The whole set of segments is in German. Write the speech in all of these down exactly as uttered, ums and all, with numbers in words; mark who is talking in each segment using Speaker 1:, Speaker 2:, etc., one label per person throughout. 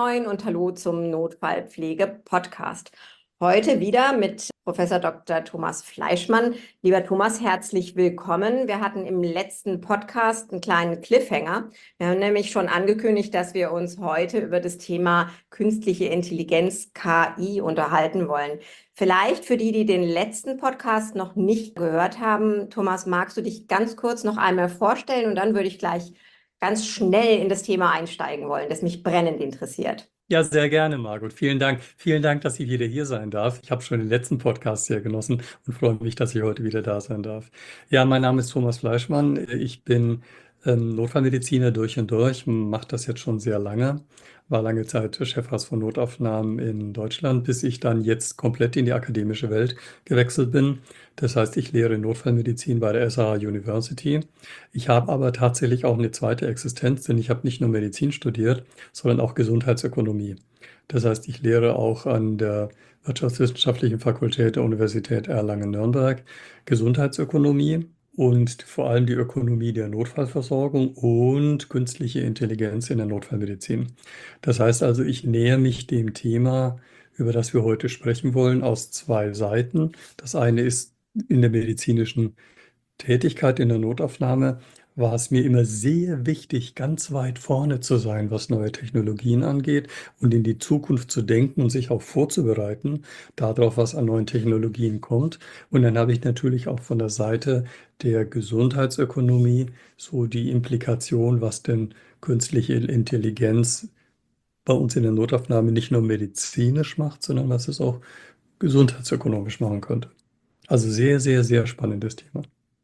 Speaker 1: moin und hallo zum Notfallpflege-Podcast. Heute wieder mit Professor Doktor Thomas Fleischmann. Lieber Thomas, herzlich willkommen. Wir hatten im letzten Podcast einen kleinen Cliffhanger. Wir haben nämlich schon angekündigt, dass wir uns heute über das Thema künstliche Intelligenz, K I, unterhalten wollen. Vielleicht für die, die den letzten Podcast noch nicht gehört haben, Thomas, magst du dich ganz kurz noch einmal vorstellen und dann würde ich gleich ganz schnell in das Thema einsteigen wollen, das mich brennend interessiert.
Speaker 2: Ja, sehr gerne, Margot. Vielen Dank. Vielen Dank, dass ich wieder hier sein darf. Ich habe schon den letzten Podcast sehr genossen und freue mich, dass ich heute wieder da sein darf. Ja, mein Name ist Thomas Fleischmann. Ich bin ähm, Notfallmediziner durch und durch, mache das jetzt schon sehr lange, war lange Zeit Chefarzt von Notaufnahmen in Deutschland, bis ich dann jetzt komplett in die akademische Welt gewechselt bin. Das heißt, ich lehre Notfallmedizin bei der S A H University. Ich habe aber tatsächlich auch eine zweite Existenz, denn ich habe nicht nur Medizin studiert, sondern auch Gesundheitsökonomie. Das heißt, ich lehre auch an der Wirtschaftswissenschaftlichen Fakultät der Universität Erlangen-Nürnberg Gesundheitsökonomie und vor allem die Ökonomie der Notfallversorgung und künstliche Intelligenz in der Notfallmedizin. Das heißt also, ich nähere mich dem Thema, über das wir heute sprechen wollen, aus zwei Seiten. Das eine ist in der medizinischen Tätigkeit in der Notaufnahme war es mir immer sehr wichtig, ganz weit vorne zu sein, was neue Technologien angeht und in die Zukunft zu denken und sich auch vorzubereiten, darauf, was an neuen Technologien kommt. Und dann habe ich natürlich auch von der Seite der Gesundheitsökonomie so die Implikation, was denn künstliche Intelligenz bei uns in der Notaufnahme nicht nur medizinisch macht, sondern was es auch gesundheitsökonomisch machen könnte. Also sehr, sehr, sehr spannendes Thema.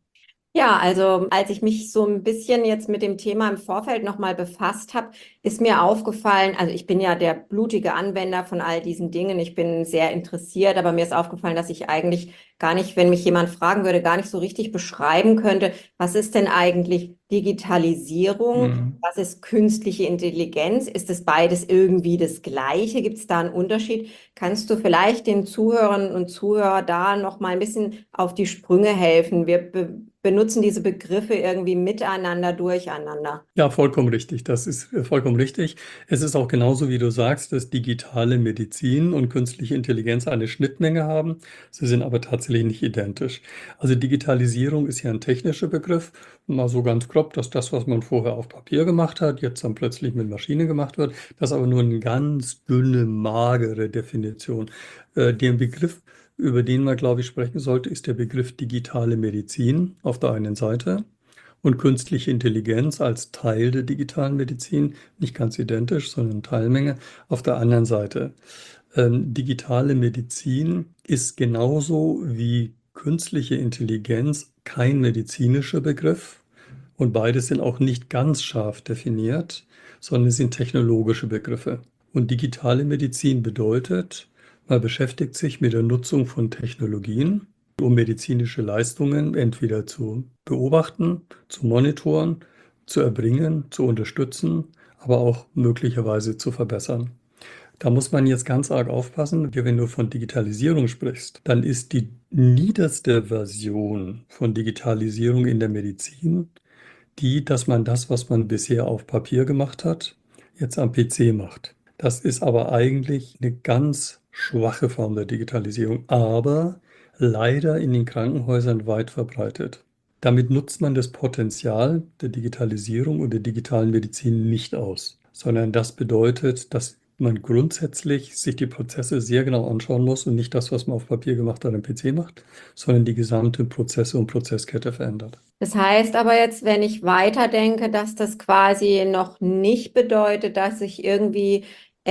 Speaker 1: Ja, also als ich mich so ein bisschen jetzt mit dem Thema im Vorfeld nochmal befasst habe, ist mir aufgefallen, also ich bin ja der blutige Anwender von all diesen Dingen, ich bin sehr interessiert, aber mir ist aufgefallen, dass ich eigentlich gar nicht, wenn mich jemand fragen würde, gar nicht so richtig beschreiben könnte, was ist denn eigentlich Digitalisierung,
Speaker 2: Mhm.
Speaker 1: was ist künstliche Intelligenz, ist es beides irgendwie das Gleiche, gibt es da einen Unterschied? Kannst du vielleicht den Zuhörern und Zuhörern da noch mal ein bisschen auf die Sprünge helfen? Wir be benutzen diese Begriffe irgendwie miteinander, durcheinander.
Speaker 2: Ja, vollkommen richtig. Das ist äh, vollkommen richtig. Es ist auch genauso, wie du sagst, dass digitale Medizin und künstliche Intelligenz eine Schnittmenge haben. Sie sind aber tatsächlich nicht identisch. Also Digitalisierung ist ja ein technischer Begriff. Mal so ganz grob, dass das, was man vorher auf Papier gemacht hat, jetzt dann plötzlich mit Maschine gemacht wird. Das ist aber nur eine ganz dünne, magere Definition. Äh, den Begriff, über den man, glaube ich, sprechen sollte, ist der Begriff digitale Medizin auf der einen Seite. Und künstliche Intelligenz als Teil der digitalen Medizin, nicht ganz identisch, sondern Teilmenge. Auf der anderen Seite, ähm, digitale Medizin ist genauso wie künstliche Intelligenz kein medizinischer Begriff und beides sind auch nicht ganz scharf definiert, sondern es sind technologische Begriffe. Und digitale Medizin bedeutet, man beschäftigt sich mit der Nutzung von Technologien, um medizinische Leistungen entweder zu beobachten, zu monitoren, zu erbringen, zu unterstützen, aber auch möglicherweise zu verbessern. Da muss man jetzt ganz arg aufpassen, wenn du von Digitalisierung sprichst, dann ist die niederste Version von Digitalisierung in der Medizin die, dass man das, was man bisher auf Papier gemacht hat, jetzt am P C macht. Das ist aber eigentlich eine ganz schwache Form der Digitalisierung, aber leider in den Krankenhäusern weit verbreitet. Damit nutzt man das Potenzial der Digitalisierung und der digitalen Medizin nicht aus, sondern das bedeutet, dass man grundsätzlich sich die Prozesse sehr genau anschauen muss und nicht das, was man auf Papier gemacht hat, am P C macht, sondern die gesamte Prozesse und Prozesskette verändert.
Speaker 1: Das heißt aber jetzt, wenn ich weiterdenke, dass das quasi noch nicht bedeutet, dass ich irgendwie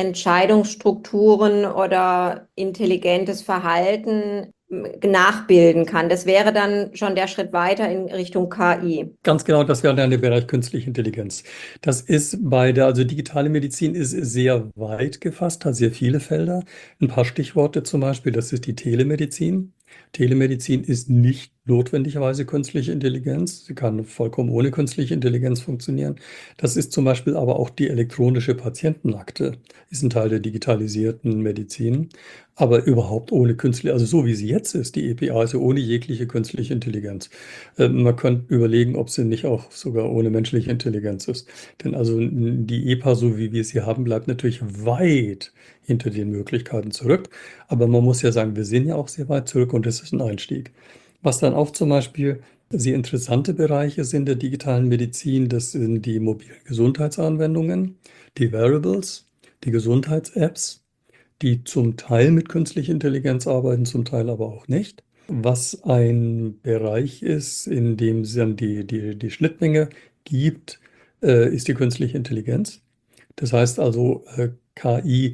Speaker 1: Entscheidungsstrukturen oder intelligentes Verhalten m, nachbilden kann. Das wäre dann schon der Schritt weiter in Richtung K I.
Speaker 2: Ganz genau, das wäre dann der Bereich künstliche Intelligenz. Das ist bei der, also digitale Medizin ist sehr weit gefasst, hat sehr viele Felder. Ein paar Stichworte zum Beispiel, das ist die Telemedizin. Telemedizin ist nicht notwendigerweise künstliche Intelligenz. Sie kann vollkommen ohne künstliche Intelligenz funktionieren. Das ist zum Beispiel aber auch die elektronische Patientenakte, ist ein Teil der digitalisierten Medizin, aber überhaupt ohne künstliche, also so wie sie jetzt ist, die E P A, also ohne jegliche künstliche Intelligenz. Äh, man könnte überlegen, ob sie nicht auch sogar ohne menschliche Intelligenz ist. Denn also die E P A, so wie wir sie haben, bleibt natürlich weit hinter den Möglichkeiten zurück. Aber man muss ja sagen, wir sind ja auch sehr weit zurück und das ist ein Einstieg. Was dann auch zum Beispiel sehr interessante Bereiche sind der digitalen Medizin, das sind die mobilen Gesundheitsanwendungen, die Wearables, die Gesundheits-Apps, die zum Teil mit künstlicher Intelligenz arbeiten, zum Teil aber auch nicht. Was ein Bereich ist, in dem es dann die, die, die Schnittmenge gibt, äh, ist die künstliche Intelligenz. Das heißt also, äh, K I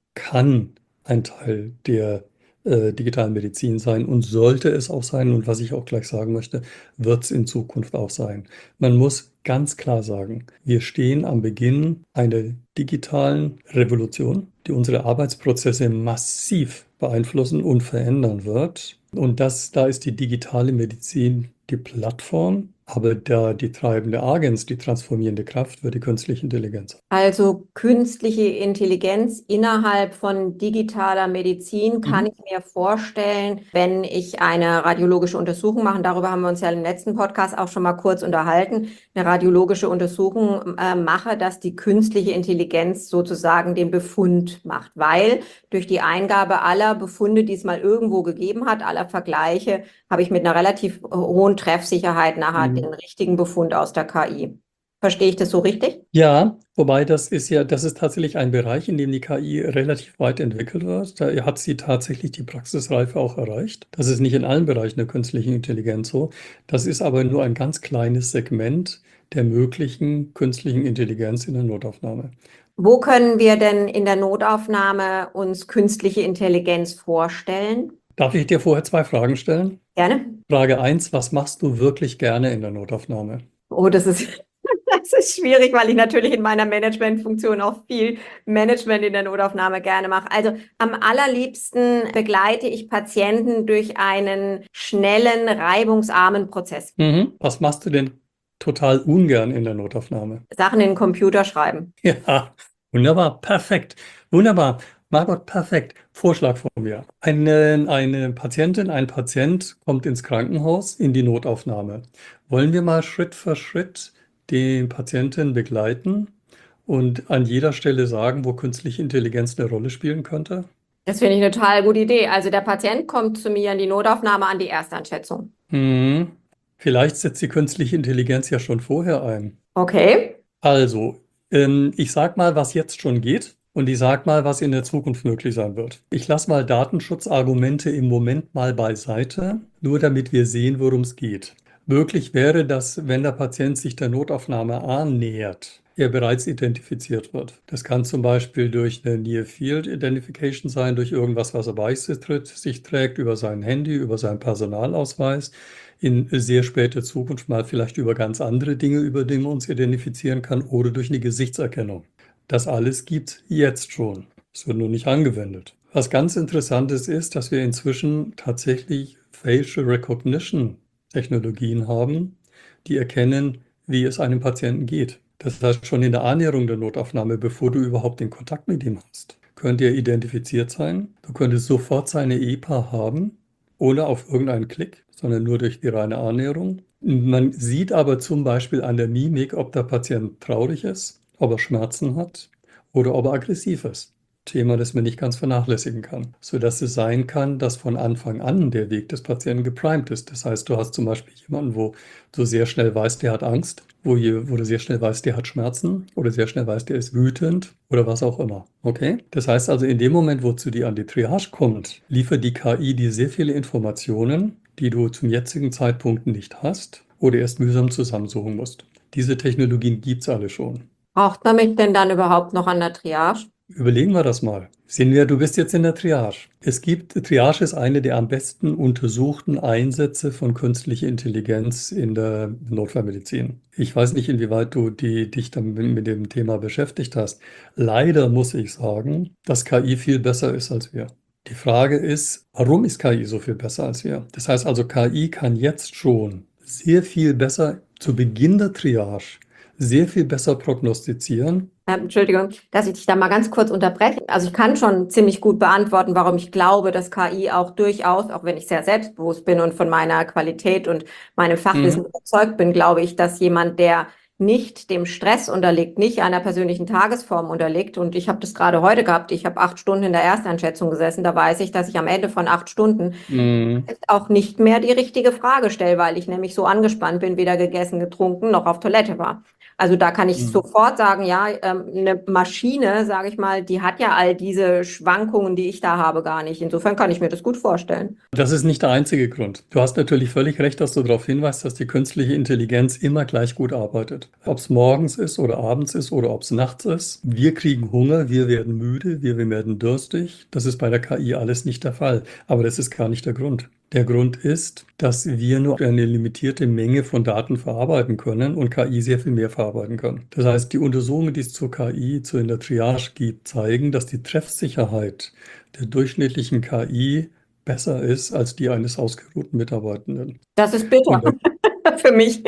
Speaker 2: kann ein Teil der äh, digitalen Medizin sein und sollte es auch sein. Und was ich auch gleich sagen möchte, wird es in Zukunft auch sein. Man muss ganz klar sagen, wir stehen am Beginn einer digitalen Revolution, die unsere Arbeitsprozesse massiv beeinflussen und verändern wird. Und das, da ist die digitale Medizin die Plattform, aber da die treibende Agens, die transformierende Kraft, wird die künstliche Intelligenz.
Speaker 1: Also künstliche Intelligenz innerhalb von digitaler Medizin kann
Speaker 2: Mhm.
Speaker 1: ich mir vorstellen, wenn ich eine radiologische Untersuchung mache. Darüber haben wir uns ja im letzten Podcast auch schon mal kurz unterhalten. Eine radiologische Untersuchung äh, mache, dass die künstliche Intelligenz sozusagen den Befund macht, weil durch die Eingabe aller Befunde, die es mal irgendwo gegeben hat, aller Vergleiche, habe ich mit einer relativ hohen Treffsicherheit nachher den
Speaker 2: Mhm.
Speaker 1: richtigen Befund aus der K I. Verstehe ich das so richtig?
Speaker 2: Ja, wobei das ist ja, das ist tatsächlich ein Bereich, in dem die K I relativ weit entwickelt wird. Da hat sie tatsächlich die Praxisreife auch erreicht. Das ist nicht in allen Bereichen der künstlichen Intelligenz so. Das ist aber nur ein ganz kleines Segment der möglichen künstlichen Intelligenz in der Notaufnahme.
Speaker 1: Wo können wir denn in der Notaufnahme uns künstliche Intelligenz vorstellen?
Speaker 2: Darf ich dir vorher zwei Fragen stellen?
Speaker 1: Gerne.
Speaker 2: Frage eins: Was machst du wirklich gerne in der Notaufnahme?
Speaker 1: Oh, das ist, das ist schwierig, weil ich natürlich in meiner Managementfunktion auch viel Management in der Notaufnahme gerne mache. Also am allerliebsten begleite ich Patienten durch einen schnellen, reibungsarmen Prozess.
Speaker 2: Mhm. Was machst du denn total ungern in der Notaufnahme?
Speaker 1: Sachen in den Computer schreiben.
Speaker 2: Ja, wunderbar, perfekt, wunderbar. Margot, perfekt. Vorschlag von mir. Eine, eine Patientin, ein Patient kommt ins Krankenhaus, in die Notaufnahme. Wollen wir mal Schritt für Schritt den Patienten begleiten und an jeder Stelle sagen, wo künstliche Intelligenz eine Rolle spielen könnte?
Speaker 1: Das finde ich eine total gute Idee. Also der Patient kommt zu mir in die Notaufnahme an die Ersteinschätzung.
Speaker 2: Hm. Vielleicht setzt die künstliche Intelligenz ja schon vorher ein.
Speaker 1: Okay.
Speaker 2: Also, ähm, ich sag mal, was jetzt schon geht und ich sag mal, was in der Zukunft möglich sein wird. Ich lasse mal Datenschutzargumente im Moment mal beiseite, nur damit wir sehen, worum es geht. Möglich wäre, dass, wenn der Patient sich der Notaufnahme annähert, er bereits identifiziert wird. Das kann zum Beispiel durch eine Near Field Identification sein, durch irgendwas, was er bei sich trägt, über sein Handy, über seinen Personalausweis. In sehr später Zukunft mal vielleicht über ganz andere Dinge, über die man uns identifizieren kann, oder durch eine Gesichtserkennung. Das alles gibt es jetzt schon. Es wird nur nicht angewendet. Was ganz Interessantes ist, dass wir inzwischen tatsächlich Facial Recognition Technologien haben, die erkennen, wie es einem Patienten geht. Das heißt, schon in der Annäherung der Notaufnahme, bevor du überhaupt den Kontakt mit ihm hast, könnte er identifiziert sein. Du könntest sofort seine E P A haben, ohne auf irgendeinen Klick, sondern nur durch die reine Annäherung. Man sieht aber zum Beispiel an der Mimik, ob der Patient traurig ist, ob er Schmerzen hat oder ob er aggressiv ist. Thema, das man nicht ganz vernachlässigen kann, sodass es sein kann, dass von Anfang an der Weg des Patienten geprimed ist. Das heißt, du hast zum Beispiel jemanden, wo du sehr schnell weißt, der hat Angst, wo, je, wo du sehr schnell weißt, der hat Schmerzen oder sehr schnell weißt, der ist wütend oder was auch immer. Okay? Das heißt also, in dem Moment, wo zu dir an die Triage kommt, liefert die K I dir sehr viele Informationen, die du zum jetzigen Zeitpunkt nicht hast oder erst mühsam zusammensuchen musst. Diese Technologien gibt es alle schon.
Speaker 1: Braucht man mich denn dann überhaupt noch an der Triage?
Speaker 2: Überlegen wir das mal. Sehen wir, du bist jetzt in der Triage. Es gibt, Triage ist eine der am besten untersuchten Einsätze von künstlicher Intelligenz in der Notfallmedizin. Ich weiß nicht, inwieweit du die, dich dann mit dem Thema beschäftigt hast. Leider muss ich sagen, dass K I viel besser ist als wir. Die Frage ist, warum ist K I so viel besser als wir? Das heißt also, K I kann jetzt schon sehr viel besser zu Beginn der Triage, sehr viel besser prognostizieren.
Speaker 1: Ähm, Entschuldigung, dass ich dich da mal ganz kurz unterbreche. Also ich kann schon ziemlich gut beantworten, warum ich glaube, dass K I auch durchaus, auch wenn ich sehr selbstbewusst bin und von meiner Qualität und meinem Fachwissen
Speaker 2: Mhm.
Speaker 1: überzeugt bin, glaube ich, dass jemand, der nicht dem Stress unterliegt, nicht einer persönlichen Tagesform unterliegt. Und ich habe das gerade heute gehabt. Ich habe acht Stunden in der Ersteinschätzung gesessen. Da weiß ich, dass ich am Ende von acht Stunden
Speaker 2: Mhm.
Speaker 1: auch nicht mehr die richtige Frage stelle, weil ich nämlich so angespannt bin, weder gegessen, getrunken noch auf Toilette war. Also da kann ich
Speaker 2: Mhm.
Speaker 1: sofort sagen, ja, ähm, eine Maschine, sage ich mal, die hat ja all diese Schwankungen, die ich da habe, gar nicht. Insofern kann ich mir das gut vorstellen.
Speaker 2: Das ist nicht der einzige Grund. Du hast natürlich völlig recht, dass du darauf hinweist, dass die künstliche Intelligenz immer gleich gut arbeitet. Ob es morgens ist oder abends ist oder ob es nachts ist. Wir kriegen Hunger, wir werden müde, wir werden durstig. Das ist bei der K I alles nicht der Fall. Aber das ist gar nicht der Grund. Der Grund ist, dass wir nur eine limitierte Menge von Daten verarbeiten können und K I sehr viel mehr verarbeiten kann. Das heißt, die Untersuchungen, die es zur K I, zu in der Triage gibt, zeigen, dass die Treffsicherheit der durchschnittlichen K I besser ist als die eines ausgeruhten Mitarbeitenden.
Speaker 1: Das ist
Speaker 2: Und
Speaker 1: bitter
Speaker 2: da
Speaker 1: für mich.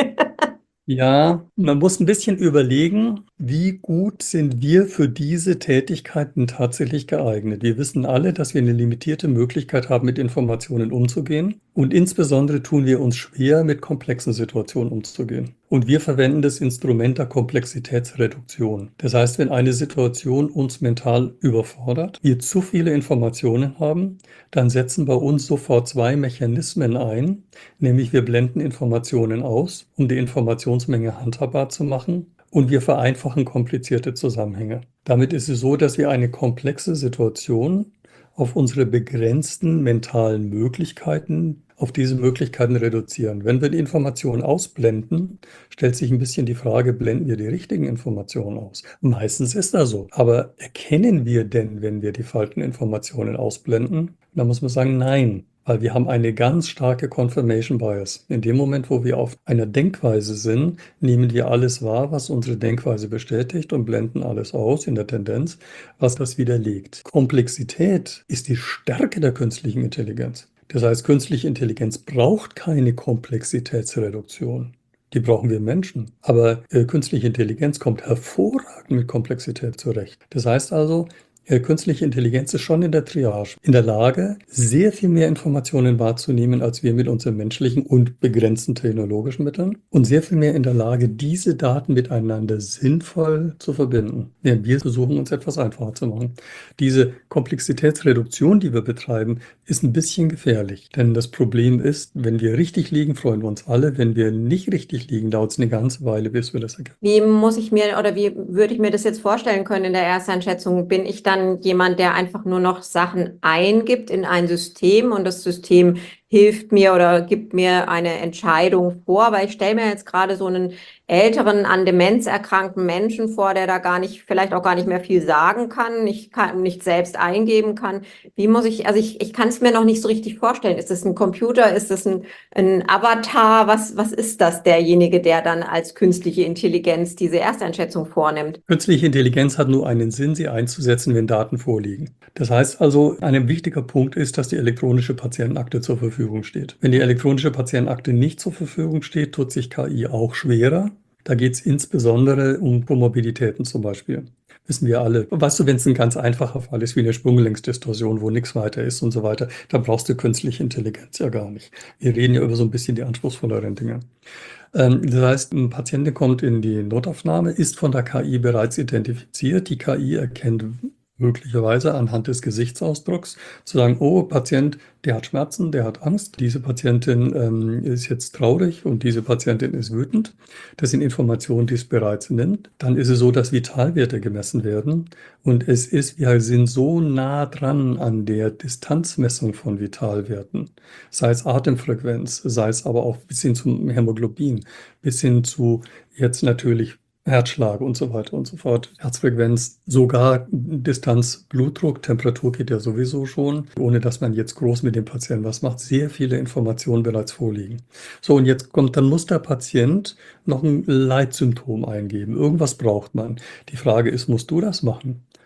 Speaker 2: ja, man muss ein bisschen überlegen, wie gut sind wir für diese Tätigkeiten tatsächlich geeignet. Wir wissen alle, dass wir eine limitierte Möglichkeit haben, mit Informationen umzugehen. Und insbesondere tun wir uns schwer, mit komplexen Situationen umzugehen. Und wir verwenden das Instrument der Komplexitätsreduktion. Das heißt, wenn eine Situation uns mental überfordert, wir zu viele Informationen haben, dann setzen bei uns sofort zwei Mechanismen ein, nämlich wir blenden Informationen aus, um die Informationsmenge handhabbar zu machen, und wir vereinfachen komplizierte Zusammenhänge. Damit ist es so, dass wir eine komplexe Situation auf unsere begrenzten mentalen Möglichkeiten, auf diese Möglichkeiten reduzieren. Wenn wir die Informationen ausblenden, stellt sich ein bisschen die Frage, blenden wir die richtigen Informationen aus? Meistens ist das so. Aber erkennen wir denn, wenn wir die falschen Informationen ausblenden? Da muss man sagen, nein. Weil wir haben eine ganz starke Confirmation Bias. In dem Moment, wo wir auf einer Denkweise sind, nehmen wir alles wahr, was unsere Denkweise bestätigt und blenden alles aus in der Tendenz, was das widerlegt. Komplexität ist die Stärke der künstlichen Intelligenz. Das heißt, künstliche Intelligenz braucht keine Komplexitätsreduktion. Die brauchen wir Menschen. Aber äh, künstliche Intelligenz kommt hervorragend mit Komplexität zurecht. Das heißt also, äh, künstliche Intelligenz ist schon in der Triage in der Lage, sehr viel mehr Informationen wahrzunehmen, als wir mit unseren menschlichen und begrenzten technologischen Mitteln, und sehr viel mehr in der Lage, diese Daten miteinander sinnvoll zu verbinden. Während wir versuchen, uns etwas einfacher zu machen. Diese Komplexitätsreduktion, die wir betreiben, ist ein bisschen gefährlich. Denn das Problem ist, wenn wir richtig liegen, freuen wir uns alle. Wenn wir nicht richtig liegen, dauert es eine ganze Weile, bis wir das erkennen.
Speaker 1: Wie muss ich mir oder wie würde ich mir das jetzt vorstellen können in der Ersteinschätzung? Bin ich dann jemand, der einfach nur noch Sachen eingibt in ein System und das System hilft mir oder gibt mir eine Entscheidung vor? Weil ich stelle mir jetzt gerade so einen älteren, an Demenz erkrankten Menschen vor, der da gar nicht, vielleicht auch gar nicht mehr viel sagen kann, nicht, kann, nicht selbst eingeben kann. Wie muss ich, also ich, ich kann es mir noch nicht so richtig vorstellen. Ist das ein Computer? Ist das ein, ein Avatar? Was, was ist das, derjenige, der dann als künstliche Intelligenz diese Ersteinschätzung vornimmt?
Speaker 2: Künstliche Intelligenz hat nur einen Sinn, sie einzusetzen, wenn Daten vorliegen. Das heißt also, ein wichtiger Punkt ist, dass die elektronische Patientenakte zur Verfügung steht. Wenn die elektronische Patientenakte nicht zur Verfügung steht, tut sich K I auch schwerer. Da geht es insbesondere um Komorbiditäten zum Beispiel. Wissen wir alle. Weißt du, wenn es ein ganz einfacher Fall ist, wie eine Sprunggelenksdistorsion, wo nichts weiter ist und so weiter, da brauchst du künstliche Intelligenz ja gar nicht. Wir reden ja über so ein bisschen die anspruchsvolleren Dinge. Ähm, das heißt, ein Patient kommt in die Notaufnahme, ist von der K I bereits identifiziert. Die K I erkennt möglicherweise anhand des Gesichtsausdrucks zu sagen, oh, Patient, der hat Schmerzen, der hat Angst, diese Patientin ähm, ist jetzt traurig und diese Patientin ist wütend. Das sind Informationen, die es bereits nimmt. Dann ist es so, dass Vitalwerte gemessen werden und es ist, wir sind so nah dran an der Distanzmessung von Vitalwerten, sei es Atemfrequenz, sei es aber auch bis hin zum Hämoglobin, bis hin zu jetzt natürlich Herzschlag und so weiter und so fort. Herzfrequenz, sogar Distanz, Blutdruck, Temperatur geht ja sowieso schon, ohne dass man jetzt groß mit dem Patienten was macht. Sehr viele Informationen bereits vorliegen. So, und jetzt kommt, dann muss der Patient noch ein Leitsymptom eingeben. Irgendwas braucht man. Die Frage ist, musst du das machen?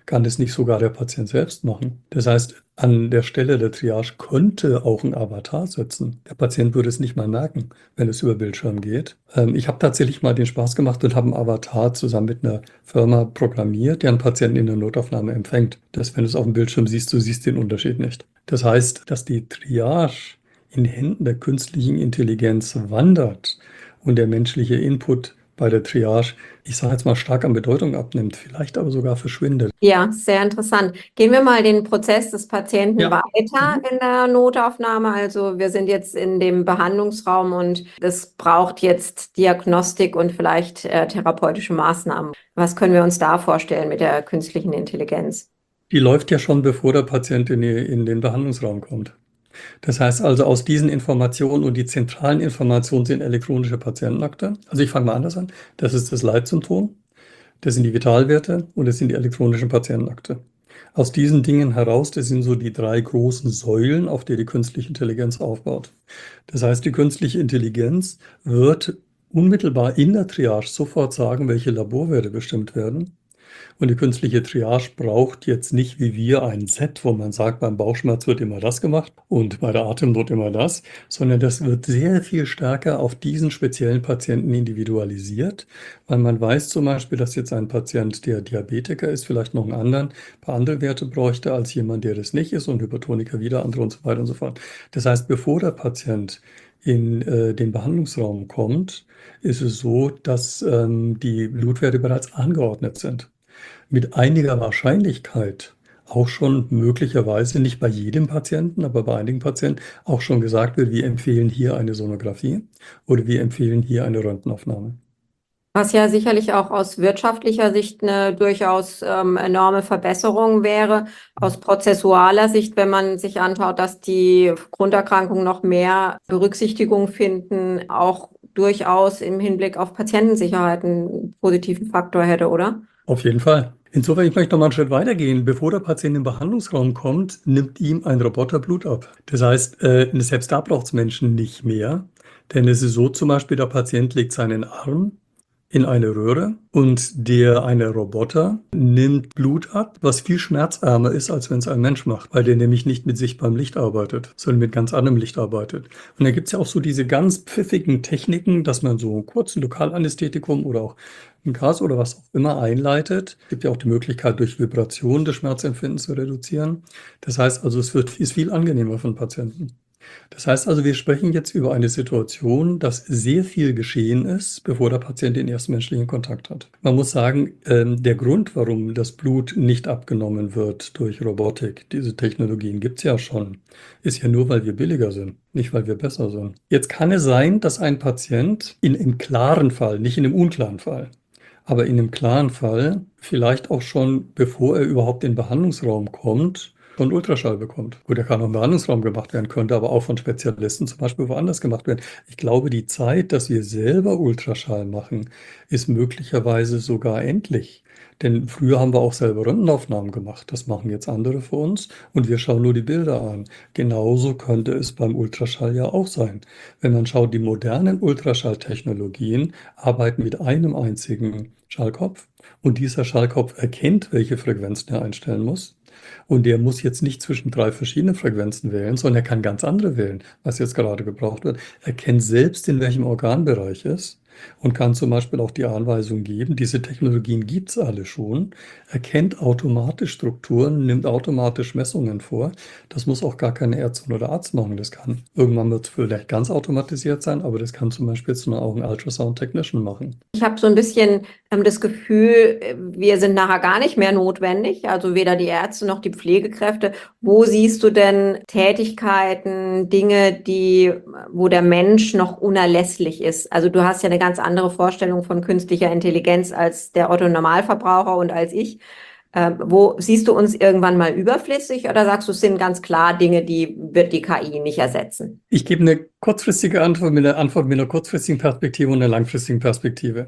Speaker 2: Kann es nicht sogar der Patient selbst machen? Das heißt, an der Stelle der Triage könnte auch ein Avatar sitzen. Der Patient würde es nicht mal merken, wenn es über Bildschirm geht. Ähm, ich habe tatsächlich mal den Spaß gemacht und habe einen Avatar zusammen mit einer Firma programmiert, der einen Patienten in der Notaufnahme empfängt. Dass, wenn du es auf dem Bildschirm siehst, du siehst den Unterschied nicht. Das heißt, dass die Triage in Händen der künstlichen Intelligenz wandert und der menschliche Input bei der Triage, ich sage jetzt mal, stark an Bedeutung abnimmt, vielleicht aber sogar verschwindet.
Speaker 1: Ja, sehr interessant. Gehen wir mal den Prozess des Patienten
Speaker 2: Ja.
Speaker 1: weiter
Speaker 2: Mhm.
Speaker 1: in der Notaufnahme. Also wir sind jetzt in dem Behandlungsraum und es braucht jetzt Diagnostik und vielleicht äh, therapeutische Maßnahmen. Was können wir uns da vorstellen mit der künstlichen Intelligenz?
Speaker 2: Die läuft ja schon, bevor der Patient in, die, in den Behandlungsraum kommt. Das heißt also, aus diesen Informationen und die zentralen Informationen sind elektronische Patientenakte. Also ich fange mal anders an. Das ist das Leitsymptom, das sind die Vitalwerte und das sind die elektronischen Patientenakte. Aus diesen Dingen heraus, das sind so die drei großen Säulen, auf die die künstliche Intelligenz aufbaut. Das heißt, die künstliche Intelligenz wird unmittelbar in der Triage sofort sagen, welche Laborwerte bestimmt werden. Und die künstliche Triage braucht jetzt nicht wie wir ein Set, wo man sagt, beim Bauchschmerz wird immer das gemacht und bei der Atemnot immer das, sondern das wird sehr viel stärker auf diesen speziellen Patienten individualisiert, weil man weiß zum Beispiel, dass jetzt ein Patient, der Diabetiker ist, vielleicht noch einen anderen, ein paar andere Werte bräuchte als jemand, der das nicht ist und Hypertoniker wieder andere und so weiter und so fort. Das heißt, bevor der Patient in äh, den Behandlungsraum kommt, ist es so, dass ähm, die Blutwerte bereits angeordnet sind. Mit einiger Wahrscheinlichkeit auch schon möglicherweise, nicht bei jedem Patienten, aber bei einigen Patienten auch schon gesagt wird, wir empfehlen hier eine Sonographie oder wir empfehlen hier eine Röntgenaufnahme.
Speaker 1: Was ja sicherlich auch aus wirtschaftlicher Sicht eine durchaus ähm, enorme Verbesserung wäre. Aus prozessualer Sicht, wenn man sich anschaut, dass die Grunderkrankungen noch mehr Berücksichtigung finden, auch durchaus im Hinblick auf Patientensicherheit einen positiven Faktor hätte, oder?
Speaker 2: Auf jeden Fall. Insofern, ich möchte noch mal einen Schritt weitergehen. Bevor der Patient in den Behandlungsraum kommt, nimmt ihm ein Roboter Blut ab. Das heißt, äh, selbst da braucht es Menschen nicht mehr. Denn es ist so zum Beispiel, der Patient legt seinen Arm in eine Röhre und der eine Roboter nimmt Blut ab, was viel schmerzärmer ist, als wenn es ein Mensch macht, weil der nämlich nicht mit sichtbarem Licht arbeitet, sondern mit ganz anderem Licht arbeitet. Und da gibt es ja auch so diese ganz pfiffigen Techniken, dass man so einen kurzen Lokalanästhetikum oder auch ein Gas oder was auch immer einleitet. Es gibt ja auch die Möglichkeit, durch Vibration das Schmerzempfinden zu reduzieren. Das heißt also, es wird, ist viel angenehmer für den Patienten. Das heißt also, wir sprechen jetzt über eine Situation, dass sehr viel geschehen ist, bevor der Patient den ersten menschlichen Kontakt hat. Man muss sagen, ähm, der Grund, warum das Blut nicht abgenommen wird durch Robotik, diese Technologien gibt es ja schon, ist ja nur, weil wir billiger sind, nicht weil wir besser sind. Jetzt kann es sein, dass ein Patient in einem klaren Fall, nicht in einem unklaren Fall, aber in einem klaren Fall vielleicht auch schon, bevor er überhaupt in den Behandlungsraum kommt, schon Ultraschall bekommt. Gut, der kann auch im Behandlungsraum gemacht werden, könnte aber auch von Spezialisten zum Beispiel woanders gemacht werden. Ich glaube, die Zeit, dass wir selber Ultraschall machen, ist möglicherweise sogar endlich. Denn früher haben wir auch selber Röntgenaufnahmen gemacht. Das machen jetzt andere für uns und wir schauen nur die Bilder an. Genauso könnte es beim Ultraschall ja auch sein. Wenn man schaut, die modernen Ultraschalltechnologien arbeiten mit einem einzigen Schallkopf und dieser Schallkopf erkennt, welche Frequenzen er einstellen muss. Und der muss jetzt nicht zwischen drei verschiedenen Frequenzen wählen, sondern er kann ganz andere wählen, was jetzt gerade gebraucht wird. Er kennt selbst, in welchem Organbereich ist und kann zum Beispiel auch die Anweisung geben, diese Technologien gibt es alle schon, erkennt automatisch Strukturen, nimmt automatisch Messungen vor. Das muss auch gar keine Ärztin oder Arzt machen. Das kann irgendwann wird es vielleicht ganz automatisiert sein, aber das kann zum Beispiel jetzt nur auch ein Ultrasound-Technician machen.
Speaker 1: Ich habe so ein bisschen ähm, das Gefühl, äh, wir sind nachher gar nicht mehr notwendig, also weder die Ärzte noch die Pflegekräfte. Wo siehst du denn Tätigkeiten, Dinge, die, wo der Mensch noch unerlässlich ist? Also du hast ja eine ganz andere Vorstellung von künstlicher Intelligenz als der Otto-Normalverbraucher und als ich. Ähm, wo siehst du uns irgendwann mal überflüssig oder sagst du, es sind ganz klar Dinge, die wird die K I nicht ersetzen?
Speaker 2: Ich gebe eine kurzfristige Antwort mit einer Antwort mit einer kurzfristigen Perspektive und einer langfristigen Perspektive.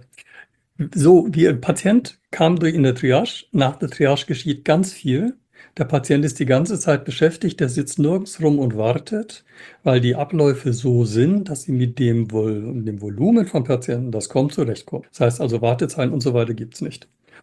Speaker 2: So, der Patient kam durch in der Triage. Nach der Triage geschieht ganz viel. Der Patient ist die ganze Zeit beschäftigt, der sitzt nirgends rum und wartet, weil die Abläufe so sind, dass sie mit dem, Vol dem Volumen von Patienten, das kommt, zurechtkommt. Das heißt also, Wartezeiten und so weiter gibt es nicht.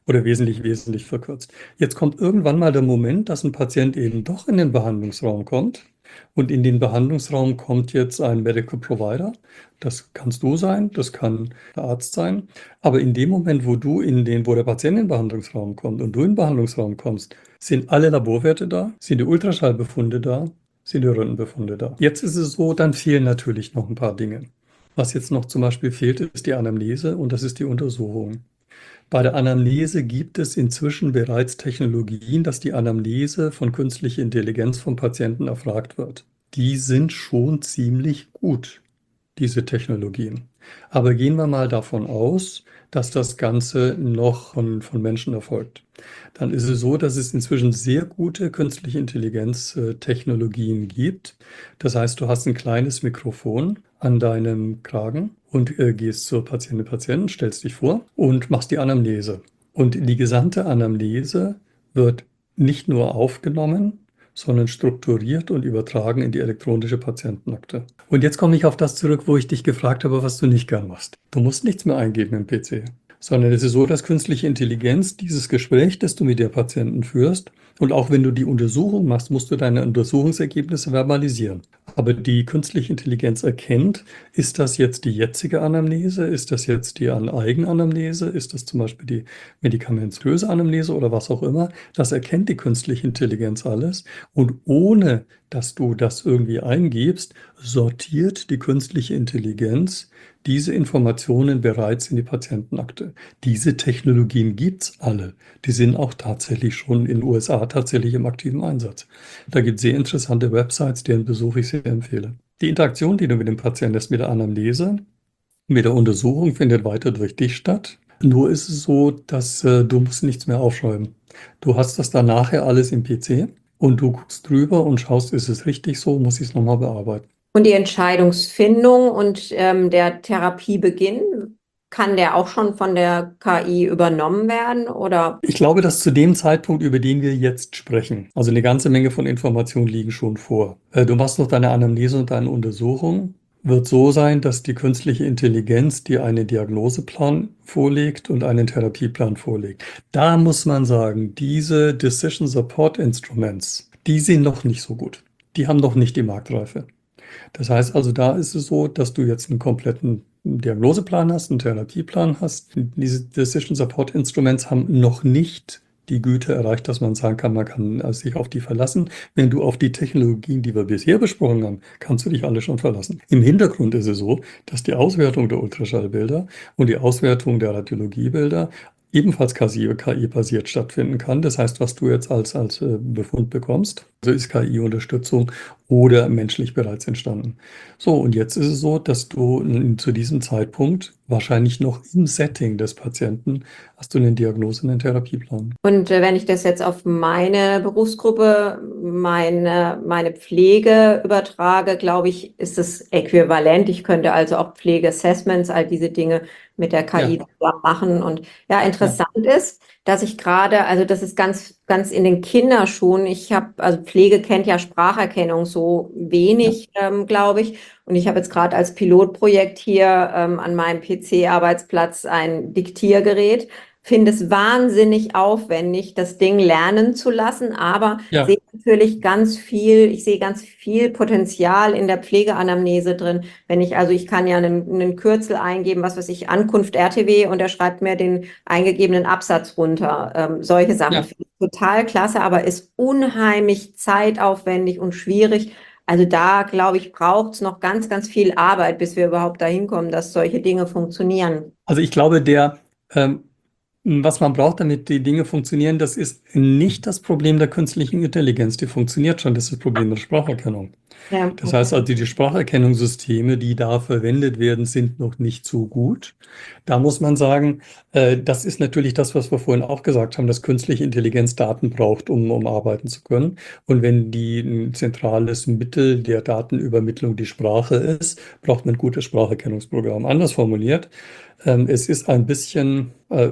Speaker 2: oder wesentlich, wesentlich verkürzt. Jetzt kommt irgendwann mal der Moment, dass ein Patient eben doch in den Behandlungsraum kommt. Und in den Behandlungsraum kommt jetzt ein Medical Provider. Das kannst du sein, das kann der Arzt sein. Aber in dem Moment, wo du in den, wo der Patient in den Behandlungsraum kommt und du in den Behandlungsraum kommst, sind alle Laborwerte da, sind die Ultraschallbefunde da, sind die Röntgenbefunde da. Jetzt ist es so, dann fehlen natürlich noch ein paar Dinge. Was jetzt noch zum Beispiel fehlt, ist die Anamnese und das ist die Untersuchung. Bei der Anamnese gibt es inzwischen bereits Technologien, dass die Anamnese von künstlicher Intelligenz vom Patienten erfragt wird. Die sind schon ziemlich gut, diese Technologien. Aber gehen wir mal davon aus, dass das Ganze noch von, von Menschen erfolgt. Dann ist es so, dass es inzwischen sehr gute künstliche Intelligenz-Technologien gibt. Das heißt, du hast ein kleines Mikrofon an deinem Kragen und äh, gehst zur Patientin, Patienten, stellst dich vor und machst die Anamnese. Und die gesamte Anamnese wird nicht nur aufgenommen, sondern strukturiert und übertragen in die elektronische Patientenakte. Und jetzt komme ich auf das zurück, wo ich dich gefragt habe, was du nicht gern machst. Du musst nichts mehr eingeben im P C, sondern es ist so, dass künstliche Intelligenz dieses Gespräch, das du mit der Patienten führst, und auch wenn du die Untersuchung machst, musst du deine Untersuchungsergebnisse verbalisieren. Aber die künstliche Intelligenz erkennt, ist das jetzt die jetzige Anamnese, ist das jetzt die Eigenanamnese, ist das zum Beispiel die medikamentöse Anamnese oder was auch immer. Das erkennt die künstliche Intelligenz alles. Und ohne dass du das irgendwie eingibst, sortiert die künstliche Intelligenz diese Informationen bereits in die Patientenakte. Diese Technologien gibt es alle. Die sind auch tatsächlich schon in den U S A tatsächlich im aktiven Einsatz. Da gibt es sehr interessante Websites, deren Besuch ich sehr empfehle. Die Interaktion, die du mit dem Patienten hast, mit der Anamnese, mit der Untersuchung, findet weiter durch dich statt. Nur ist es so, dass äh, du musst nichts mehr aufschreiben. Du hast das dann nachher alles im P C und du guckst drüber und schaust, ist es richtig so, muss ich es nochmal bearbeiten.
Speaker 1: Und die Entscheidungsfindung und ähm, der Therapiebeginn, kann der auch schon von der K I übernommen werden oder?
Speaker 2: Ich glaube, dass zu dem Zeitpunkt, über den wir jetzt sprechen, also eine ganze Menge von Informationen liegen schon vor. Äh, Du machst noch deine Anamnese und deine Untersuchung. Wird so sein, dass die künstliche Intelligenz dir einen Diagnoseplan vorlegt und einen Therapieplan vorlegt. Da muss man sagen, diese Decision Support Instruments, die sind noch nicht so gut. Die haben noch nicht die Marktreife. Das heißt also, da ist es so, dass du jetzt einen kompletten Diagnoseplan hast, einen Therapieplan hast. Diese Decision Support Instruments haben noch nicht die Güte erreicht, dass man sagen kann, man kann sich auf die verlassen. Wenn du auf die Technologien, die wir bisher besprochen haben, kannst du dich alle schon verlassen. Im Hintergrund ist es so, dass die Auswertung der Ultraschallbilder und die Auswertung der Radiologiebilder ebenfalls K I-basiert stattfinden kann. Das heißt, was du jetzt als, als äh, Befund bekommst, also ist K I-Unterstützung oder menschlich bereits entstanden. So, und jetzt ist es so, dass du n- zu diesem Zeitpunkt wahrscheinlich noch im Setting des Patienten hast du eine Diagnose und einen Therapieplan.
Speaker 1: Und äh, wenn ich das jetzt auf meine Berufsgruppe, meine, meine Pflege übertrage, glaube ich, ist es äquivalent. Ich könnte also auch Pflegeassessments, all diese Dinge mit der K I
Speaker 2: Ja,
Speaker 1: zusammen machen. Und ja,
Speaker 2: ja,
Speaker 1: interessant ist, dass ich gerade, also das ist ganz, ganz in den Kinderschuhen. Ich habe, also Pflege kennt ja Spracherkennung so
Speaker 2: ja.
Speaker 1: wenig, ähm, glaube ich. Und ich habe jetzt gerade als Pilotprojekt hier ähm, an meinem P C-Arbeitsplatz ein Diktiergerät. Finde es wahnsinnig aufwendig, das Ding lernen zu lassen, aber
Speaker 2: Ja,
Speaker 1: sehe natürlich ganz viel, ich sehe ganz viel Potenzial in der Pflegeanamnese drin. Wenn ich, also ich kann ja einen, einen Kürzel eingeben, was weiß ich, Ankunft R T W und er schreibt mir den eingegebenen Absatz runter. Ähm, solche Sachen
Speaker 2: ja.
Speaker 1: finde ich total klasse, aber ist unheimlich zeitaufwendig und schwierig. Also da, glaube ich, braucht es noch ganz, ganz viel Arbeit, bis wir überhaupt dahin kommen, dass solche Dinge funktionieren.
Speaker 2: Also ich glaube, der, ähm, was man braucht, damit die Dinge funktionieren, das ist nicht das Problem der künstlichen Intelligenz. Die funktioniert schon, das ist das Problem der Spracherkennung.
Speaker 1: Ja,
Speaker 2: Das heißt
Speaker 1: okay.
Speaker 2: also, die Spracherkennungssysteme, die da verwendet werden, sind noch nicht so gut. Da muss man sagen, äh, das ist natürlich das, was wir vorhin auch gesagt haben, dass künstliche Intelligenz Daten braucht, um, um arbeiten zu können. Und wenn die ein zentrales Mittel der Datenübermittlung die Sprache ist, braucht man ein gutes Spracherkennungsprogramm. Anders formuliert, ähm, es ist ein bisschen äh,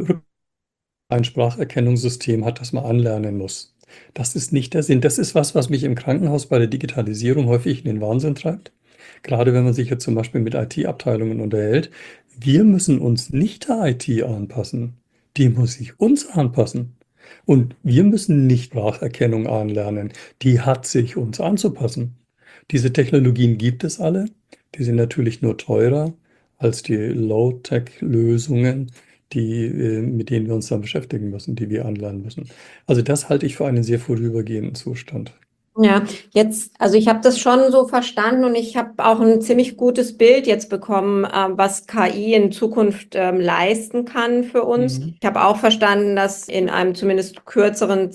Speaker 2: ein Spracherkennungssystem hat, das man anlernen muss. Das ist nicht der Sinn. Das ist was, was mich im Krankenhaus bei der Digitalisierung häufig in den Wahnsinn treibt. Gerade wenn man sich jetzt zum Beispiel mit I T-Abteilungen unterhält. Wir müssen uns nicht der I T anpassen. die muss sich uns anpassen. Und wir müssen nicht Spracherkennung anlernen. Die hat sich uns anzupassen. Diese Technologien gibt es alle. Die sind natürlich nur teurer als die Low-Tech-Lösungen, die, äh, mit denen wir uns dann beschäftigen müssen, die wir anlernen müssen. Also das halte ich für einen sehr vorübergehenden Zustand.
Speaker 1: Ja, jetzt, also ich habe das schon so verstanden und ich habe auch ein ziemlich gutes Bild jetzt bekommen, äh, was K I in Zukunft ähm, leisten kann für uns.
Speaker 2: Mhm.
Speaker 1: Ich habe auch verstanden, dass in einem zumindest kürzeren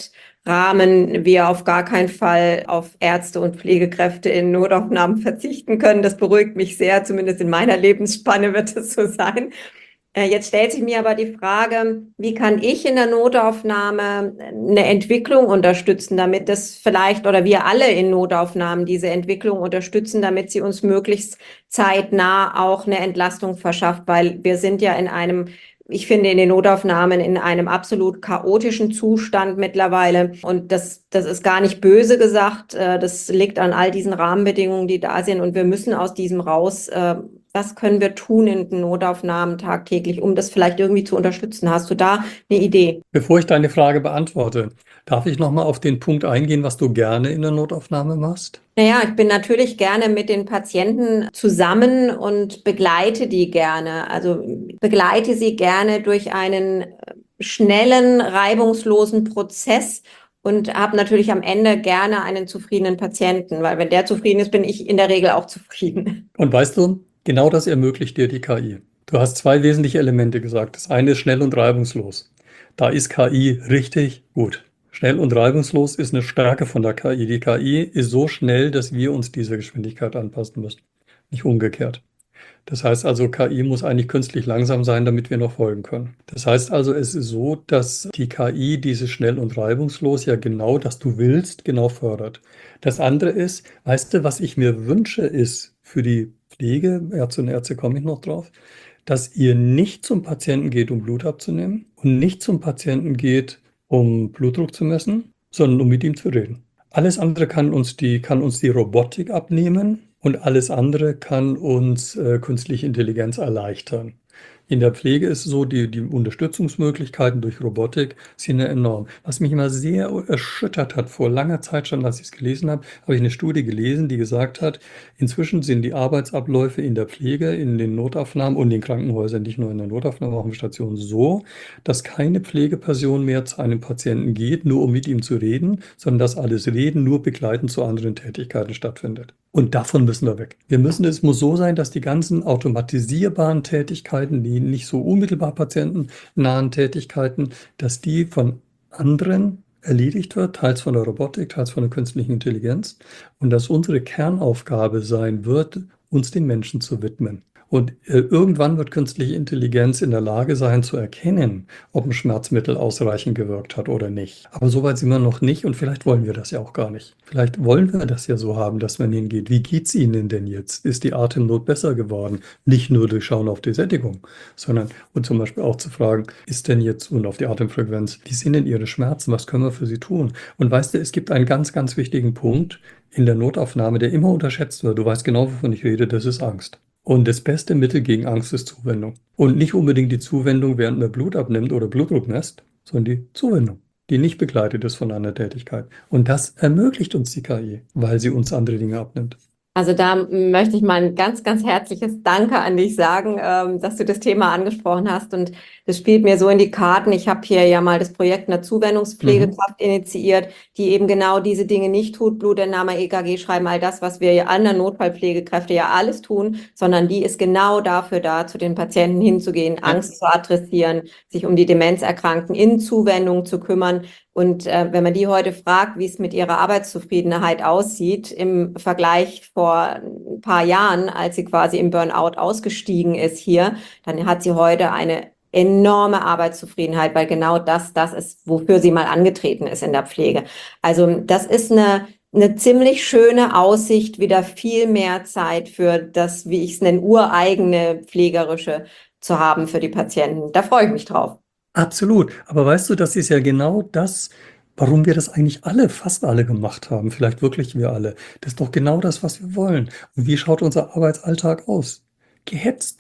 Speaker 1: Zeitrahmen wir auf gar keinen Fall auf Ärzte und Pflegekräfte in Notaufnahmen verzichten können. Das beruhigt mich sehr, zumindest in meiner Lebensspanne wird es so sein. Äh, Jetzt stellt sich mir aber die Frage, wie kann ich in der Notaufnahme eine Entwicklung unterstützen, damit das vielleicht oder wir alle in Notaufnahmen diese Entwicklung unterstützen, damit sie uns möglichst zeitnah auch eine Entlastung verschafft, weil wir sind ja in einem, ich finde, in den Notaufnahmen in einem absolut chaotischen Zustand mittlerweile. Und das, das ist gar nicht böse gesagt. äh, Das liegt an all diesen Rahmenbedingungen, die da sind. Und wir müssen aus diesem raus. äh, Was können wir tun in den Notaufnahmen tagtäglich, um das vielleicht irgendwie zu unterstützen? Hast du da eine Idee?
Speaker 2: Bevor ich deine Frage beantworte, darf ich nochmal auf den Punkt eingehen, was du gerne in der Notaufnahme machst?
Speaker 1: Naja, ich bin natürlich gerne mit den Patienten zusammen und begleite die gerne. Also begleite sie gerne durch einen schnellen, reibungslosen Prozess und habe natürlich am Ende gerne einen zufriedenen Patienten, weil wenn der zufrieden ist, bin ich in der Regel auch zufrieden.
Speaker 2: Und weißt du, genau das ermöglicht dir die K I. Du hast zwei wesentliche Elemente gesagt. Das eine ist schnell und reibungslos. Da ist K I richtig gut. Schnell und reibungslos ist eine Stärke von der K I. Die K I ist so schnell, dass wir uns dieser Geschwindigkeit anpassen müssen, nicht umgekehrt. Das heißt also, K I muss eigentlich künstlich langsam sein, damit wir noch folgen können. Das heißt also, es ist so, dass die K I dieses schnell und reibungslos ja genau, das du willst, genau fördert. Das andere ist, weißt du, was ich mir wünsche, ist für die Pflege, Ärzte und Ärzte komme ich noch drauf, dass ihr nicht zum Patienten geht, um Blut abzunehmen und nicht zum Patienten geht, um Blutdruck zu messen, sondern um mit ihm zu reden. Alles andere kann uns die, kann uns die Robotik abnehmen und alles andere kann uns äh, künstliche Intelligenz erleichtern. In der Pflege ist es so, die, die Unterstützungsmöglichkeiten durch Robotik sind ja enorm. Was mich immer sehr erschüttert hat, vor langer Zeit schon, als ich es gelesen habe, habe ich eine Studie gelesen, die gesagt hat, inzwischen sind die Arbeitsabläufe in der Pflege, in den Notaufnahmen und in den Krankenhäusern, nicht nur in der Notaufnahme, auch in Stationen, so, dass keine Pflegeperson mehr zu einem Patienten geht, nur um mit ihm zu reden, sondern dass alles Reden nur begleitend zu anderen Tätigkeiten stattfindet. Und davon müssen wir weg. Wir müssen, es muss so sein, dass die ganzen automatisierbaren Tätigkeiten, die nicht so unmittelbar patientennahen Tätigkeiten, dass die von anderen erledigt wird, teils von der Robotik, teils von der künstlichen Intelligenz, und dass unsere Kernaufgabe sein wird, uns den Menschen zu widmen. Und äh, irgendwann wird künstliche Intelligenz in der Lage sein zu erkennen, ob ein Schmerzmittel ausreichend gewirkt hat oder nicht. Aber so weit sind wir noch nicht und vielleicht wollen wir das ja auch gar nicht. Vielleicht wollen wir das ja so haben, dass man hingeht. Wie geht's Ihnen denn jetzt? Ist die Atemnot besser geworden? Nicht nur durch Schauen auf die Sättigung, sondern und zum Beispiel auch zu fragen, ist denn jetzt und auf die Atemfrequenz, wie sind denn Ihre Schmerzen? Was können wir für Sie tun? Und weißt du, es gibt einen ganz, ganz wichtigen Punkt in der Notaufnahme, der immer unterschätzt wird. Du weißt genau, wovon ich rede, das ist Angst. Und das beste Mittel gegen Angst ist Zuwendung. Und nicht unbedingt die Zuwendung, während man Blut abnimmt oder Blutdruck messt, sondern die Zuwendung, die nicht begleitet ist von einer Tätigkeit. Und das ermöglicht uns die K I, weil sie uns andere Dinge abnimmt.
Speaker 1: Also da möchte ich mal ein ganz, ganz herzliches Danke an dich sagen, ähm, dass du das Thema angesprochen hast. Und das spielt mir so in die Karten. Ich habe hier ja mal das Projekt einer Zuwendungspflegekraft mhm. initiiert, die eben genau diese Dinge nicht tut, Blutentnahme, E K G schreiben, all das, was wir ja anderen Notfallpflegekräfte ja alles tun, sondern die ist genau dafür da, zu den Patienten hinzugehen, ja. Angst zu adressieren, sich um die Demenzerkrankten in Zuwendung zu kümmern. Und äh, wenn man die heute fragt, wie es mit ihrer Arbeitszufriedenheit aussieht, im Vergleich vor ein paar Jahren, als sie quasi im Burnout ausgestiegen ist hier, dann hat sie heute eine enorme Arbeitszufriedenheit, weil genau das das ist, wofür sie mal angetreten ist in der Pflege. Also das ist eine, eine ziemlich schöne Aussicht, wieder viel mehr Zeit für das, wie ich es nenne, ureigene Pflegerische zu haben für die Patienten. Da freue ich mich drauf.
Speaker 2: Absolut. Aber weißt du, das ist ja genau das, warum wir das eigentlich alle, fast alle gemacht haben. Vielleicht wirklich wir alle. Das ist doch genau das, was wir wollen. Und wie schaut unser Arbeitsalltag aus? Gehetzt.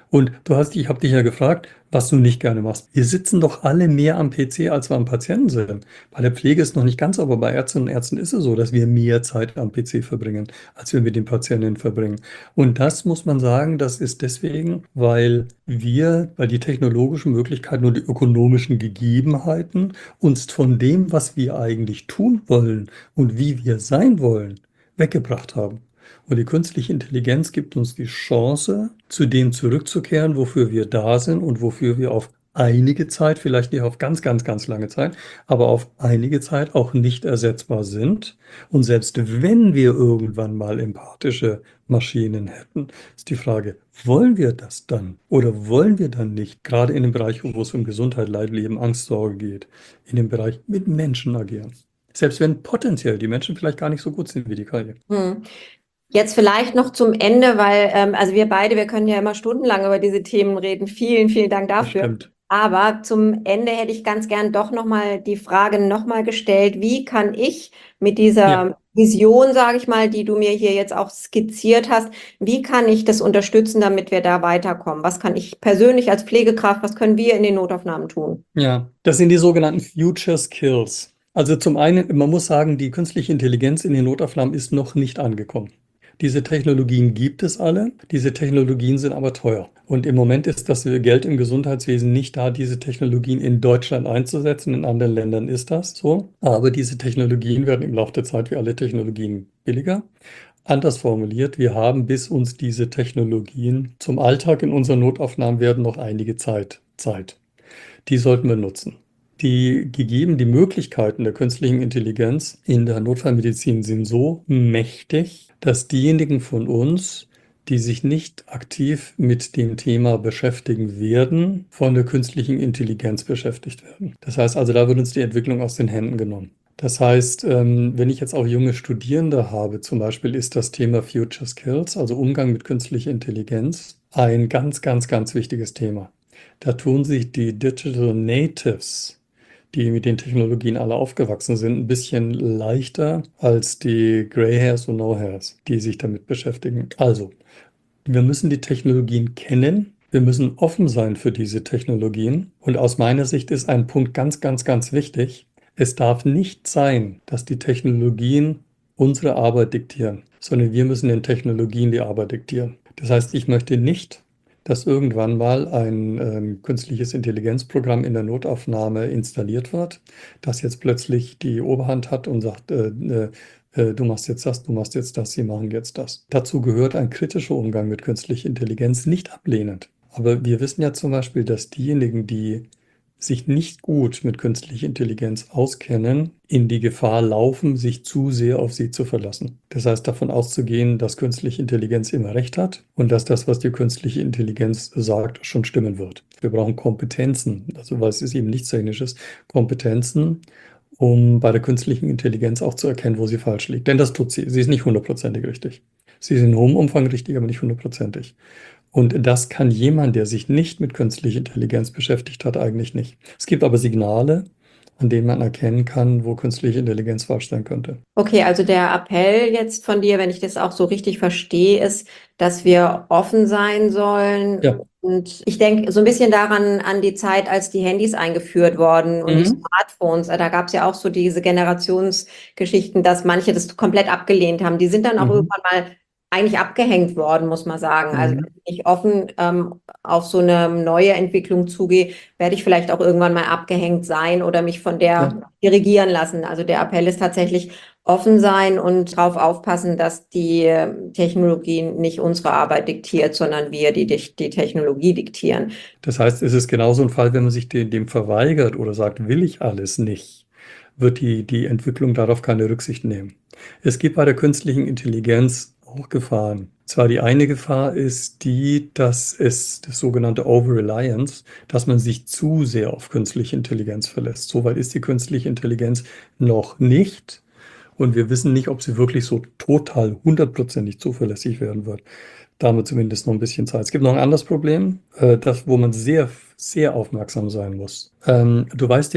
Speaker 2: Und du hast, ich habe dich ja gefragt, was du nicht gerne machst. Wir sitzen doch alle mehr am P C, als wir am Patienten sind. Bei der Pflege ist noch nicht ganz, aber bei Ärztinnen und Ärzten ist es so, dass wir mehr Zeit am P C verbringen, als wir mit den Patientinnen verbringen. Und das muss man sagen, das ist deswegen, weil wir, weil die technologischen Möglichkeiten und die ökonomischen Gegebenheiten uns von dem, was wir eigentlich tun wollen und wie wir sein wollen, weggebracht haben. Und die künstliche Intelligenz gibt uns die Chance, zu dem zurückzukehren, wofür wir da sind und wofür wir auf einige Zeit, vielleicht nicht auf ganz, ganz, ganz lange Zeit, aber auf einige Zeit auch nicht ersetzbar sind. Und selbst wenn wir irgendwann mal empathische Maschinen hätten, ist die Frage, wollen wir das dann oder wollen wir dann nicht, gerade in dem Bereich, wo es um Gesundheit, Leid, Leben, Angst, Sorge geht, in dem Bereich mit Menschen agieren. Selbst wenn potenziell die Menschen vielleicht gar nicht so gut sind wie die K I.
Speaker 1: Hm. Jetzt vielleicht noch zum Ende, weil, ähm, also wir beide, wir können ja immer stundenlang über diese Themen reden. Vielen, vielen Dank
Speaker 2: Das
Speaker 1: dafür.
Speaker 2: stimmt.
Speaker 1: Aber zum Ende hätte ich ganz gern doch nochmal die Frage nochmal gestellt, wie kann ich mit dieser
Speaker 2: Ja.
Speaker 1: Vision, sage ich mal, die du mir hier jetzt auch skizziert hast, wie kann ich das unterstützen, damit wir da weiterkommen? Was kann ich persönlich als Pflegekraft, was können wir in den Notaufnahmen tun?
Speaker 2: Ja, das sind die sogenannten Future Skills. Also zum einen, man muss sagen, die künstliche Intelligenz in den Notaufnahmen ist noch nicht angekommen. Diese Technologien gibt es alle, diese Technologien sind aber teuer. Und im Moment ist das Geld im Gesundheitswesen nicht da, diese Technologien in Deutschland einzusetzen. In anderen Ländern ist das so. Aber diese Technologien werden im Laufe der Zeit wie alle Technologien billiger. Anders formuliert, wir haben, bis uns diese Technologien zum Alltag in unseren Notaufnahmen werden, noch einige Zeit Zeit. Die sollten wir nutzen. Die gegeben, die Möglichkeiten der künstlichen Intelligenz in der Notfallmedizin sind so mächtig, dass diejenigen von uns, die sich nicht aktiv mit dem Thema beschäftigen werden, von der künstlichen Intelligenz beschäftigt werden. Das heißt also, da wird uns die Entwicklung aus den Händen genommen. Das heißt, wenn ich jetzt auch junge Studierende habe, zum Beispiel ist das Thema Future Skills, also Umgang mit künstlicher Intelligenz, ein ganz, ganz, ganz wichtiges Thema. Da tun sich die Digital Natives, die mit den Technologien alle aufgewachsen sind, ein bisschen leichter als die Grey Hairs und No Hairs, die sich damit beschäftigen. Also, wir müssen die Technologien kennen. Wir müssen offen sein für diese Technologien. Und aus meiner Sicht ist ein Punkt ganz, ganz, ganz wichtig. Es darf nicht sein, dass die Technologien unsere Arbeit diktieren, sondern wir müssen den Technologien die Arbeit diktieren. Das heißt, ich möchte nicht, dass irgendwann mal ein äh, künstliches Intelligenzprogramm in der Notaufnahme installiert wird, das jetzt plötzlich die Oberhand hat und sagt, äh, äh, du machst jetzt das, du machst jetzt das, sie machen jetzt das. Dazu gehört ein kritischer Umgang mit künstlicher Intelligenz, nicht ablehnend. Aber wir wissen ja zum Beispiel, dass diejenigen, die sich nicht gut mit künstlicher Intelligenz auskennen, in die Gefahr laufen, sich zu sehr auf sie zu verlassen. Das heißt, davon auszugehen, dass künstliche Intelligenz immer recht hat und dass das, was die künstliche Intelligenz sagt, schon stimmen wird. Wir brauchen Kompetenzen, also weil es ist eben nichts Technisches, Kompetenzen, um bei der künstlichen Intelligenz auch zu erkennen, wo sie falsch liegt. Denn das tut sie. Sie ist nicht hundertprozentig richtig. Sie ist in hohem Umfang richtig, aber nicht hundertprozentig. Und das kann jemand, der sich nicht mit künstlicher Intelligenz beschäftigt hat, eigentlich nicht. Es gibt aber Signale, an denen man erkennen kann, wo künstliche Intelligenz falsch sein könnte.
Speaker 1: Okay, also der Appell jetzt von dir, wenn ich das auch so richtig verstehe, ist, dass wir offen sein sollen.
Speaker 2: Ja.
Speaker 1: Und ich denke so ein bisschen daran, an die Zeit, als die Handys eingeführt wurden und die
Speaker 2: Mhm.
Speaker 1: Smartphones. Da gab es ja auch so diese Generationsgeschichten, dass manche das komplett abgelehnt haben. Die sind dann auch
Speaker 2: Mhm.
Speaker 1: irgendwann mal eigentlich abgehängt worden, muss man sagen. Also
Speaker 2: Mhm.
Speaker 1: wenn ich nicht offen ähm, auf so eine neue Entwicklung zugehe, werde ich vielleicht auch irgendwann mal abgehängt sein oder mich von der
Speaker 2: Ja.
Speaker 1: dirigieren lassen. Also der Appell ist tatsächlich offen sein und darauf aufpassen, dass die äh, Technologie nicht unsere Arbeit diktiert, sondern wir die, die, die Technologie diktieren.
Speaker 2: Das heißt, es ist genauso ein Fall, wenn man sich dem, dem verweigert oder sagt, will ich alles nicht, wird die, die Entwicklung darauf keine Rücksicht nehmen. Es gibt bei der künstlichen Intelligenz auch Gefahren. Zwar die eine Gefahr ist die, dass es das sogenannte Over-Reliance, dass man sich zu sehr auf künstliche Intelligenz verlässt. Soweit ist die künstliche Intelligenz noch nicht. Und wir wissen nicht, ob sie wirklich so total hundertprozentig zuverlässig werden wird. Da haben wir zumindest noch ein bisschen Zeit. Es gibt noch ein anderes Problem, äh, das, wo man sehr, sehr aufmerksam sein muss. Ähm, du weißt ja,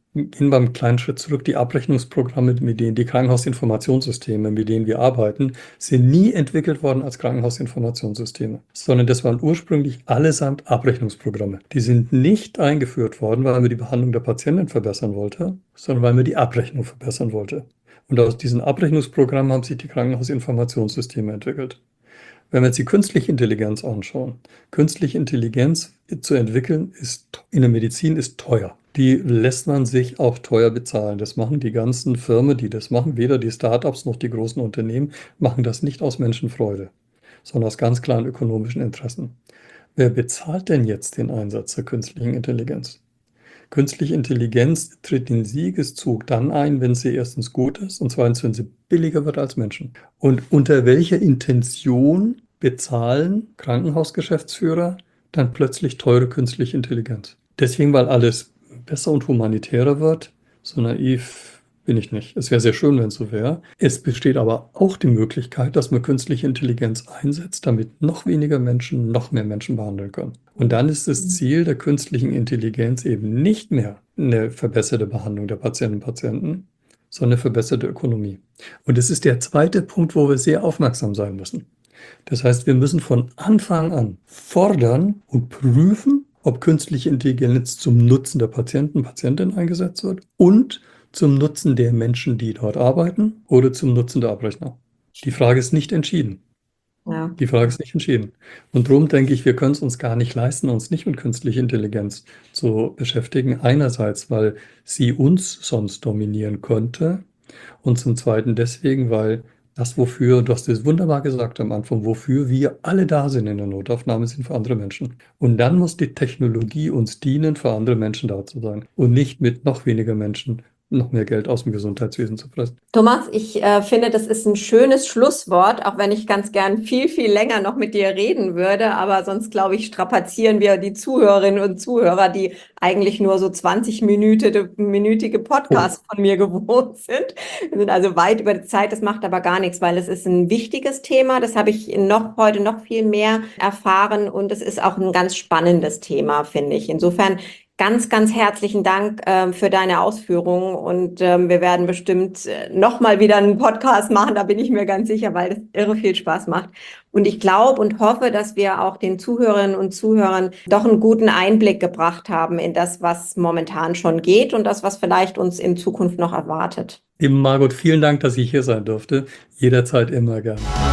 Speaker 2: gehen wir einen kleinen Schritt zurück. Die Abrechnungsprogramme, mit denen die Krankenhausinformationssysteme, mit denen wir arbeiten, sind nie entwickelt worden als Krankenhausinformationssysteme, sondern das waren ursprünglich allesamt Abrechnungsprogramme. Die sind nicht eingeführt worden, weil man die Behandlung der Patienten verbessern wollte, sondern weil man die Abrechnung verbessern wollte. Und aus diesen Abrechnungsprogrammen haben sich die Krankenhausinformationssysteme entwickelt. Wenn wir jetzt die künstliche Intelligenz anschauen, künstliche Intelligenz zu entwickeln ist in der Medizin ist teuer. Die lässt man sich auch teuer bezahlen. Das machen die ganzen Firmen, die das machen, weder die Startups noch die großen Unternehmen, machen das nicht aus Menschenfreude, sondern aus ganz klaren ökonomischen Interessen. Wer bezahlt denn jetzt den Einsatz der künstlichen Intelligenz? Künstliche Intelligenz tritt den Siegeszug dann ein, wenn sie erstens gut ist und zweitens, wenn sie billiger wird als Menschen. Und unter welcher Intention bezahlen Krankenhausgeschäftsführer dann plötzlich teure künstliche Intelligenz? Deswegen, weil alles besser und humanitärer wird. So naiv bin ich nicht. Es wäre sehr schön, wenn es so wäre. Es besteht aber auch die Möglichkeit, dass man künstliche Intelligenz einsetzt, damit noch weniger Menschen noch mehr Menschen behandeln können. Und dann ist das Ziel der künstlichen Intelligenz eben nicht mehr eine verbesserte Behandlung der Patientinnen und Patienten, sondern eine verbesserte Ökonomie. Und das ist der zweite Punkt, wo wir sehr aufmerksam sein müssen. Das heißt, wir müssen von Anfang an fordern und prüfen, ob künstliche Intelligenz zum Nutzen der Patienten und Patientinnen eingesetzt wird und zum Nutzen der Menschen, die dort arbeiten, oder zum Nutzen der Abrechner. Die Frage ist nicht entschieden.
Speaker 1: Ja.
Speaker 2: Die Frage ist nicht entschieden. Und darum denke ich, wir können es uns gar nicht leisten, uns nicht mit künstlicher Intelligenz zu beschäftigen. Einerseits, weil sie uns sonst dominieren könnte, und zum Zweiten deswegen, weil das, wofür, du hast es wunderbar gesagt am Anfang, wofür wir alle da sind in der Notaufnahme, sind für andere Menschen. Und dann muss die Technologie uns dienen, für andere Menschen da zu sein und nicht mit noch weniger Menschen noch mehr Geld aus dem Gesundheitswesen zu fressen.
Speaker 1: Thomas, ich äh, finde, das ist ein schönes Schlusswort, auch wenn ich ganz gern viel, viel länger noch mit dir reden würde. Aber sonst, glaube ich, strapazieren wir die Zuhörerinnen und Zuhörer, die eigentlich nur so zwanzig-minütige Podcasts von mir gewohnt sind. Wir sind also weit über die Zeit. Das macht aber gar nichts, weil es ist ein wichtiges Thema. Das habe ich noch heute noch viel mehr erfahren. Und es ist auch ein ganz spannendes Thema, finde ich. Insofern ganz, ganz herzlichen Dank äh, für deine Ausführungen und ähm, wir werden bestimmt äh, nochmal wieder einen Podcast machen, da bin ich mir ganz sicher, weil das irre viel Spaß macht. Und ich glaube und hoffe, dass wir auch den Zuhörerinnen und Zuhörern doch einen guten Einblick gebracht haben in das, was momentan schon geht und das, was vielleicht uns in Zukunft noch erwartet.
Speaker 2: Liebe Margot, vielen Dank, dass ich hier sein durfte. Jederzeit immer gerne.